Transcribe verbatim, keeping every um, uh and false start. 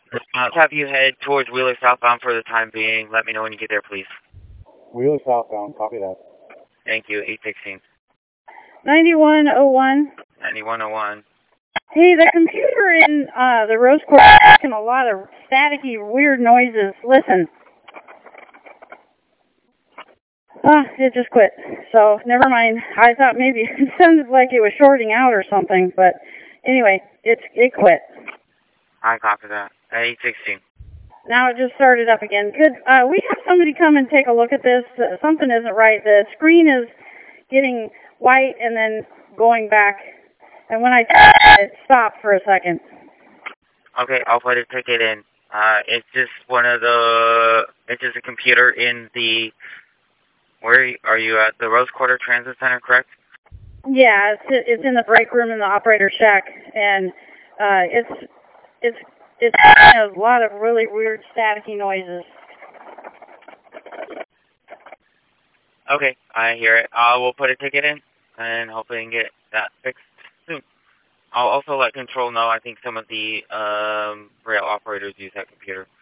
Uh, have you head towards Wheeler southbound for the time being. Let me know when you get there, please. Wheeler southbound, copy that. Thank you, eight sixteen. ninety-one oh one. ninety-one oh one. Hey, the computer in uh, the Rose Quarter is making a lot of staticky, weird noises. Listen. Ah, it just quit. So, never mind. I thought maybe it sounded like it was shorting out or something, but anyway, it's it quit. I copy that. eight sixteen. Now it just started up again. Could uh, we have somebody come and take a look at this? Uh, something isn't right. The screen is getting white and then going back. And when I it stopped for a second. Okay, I'll put a ticket in. Uh, it's just one of the, it's just a computer in the, where are you, are you at the Rose Quarter Transit Center, correct? Yeah, it's it's in the break room in the operator shack, and uh, it's it's it's has a lot of really weird staticky noises. Okay, I hear it. I will put a ticket in, and hopefully I can get that fixed soon. I'll also let control know. I think some of the um, rail operators use that computer.